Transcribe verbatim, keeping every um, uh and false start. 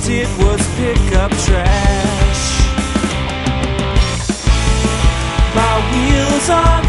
first it was pickup trash. My wheels on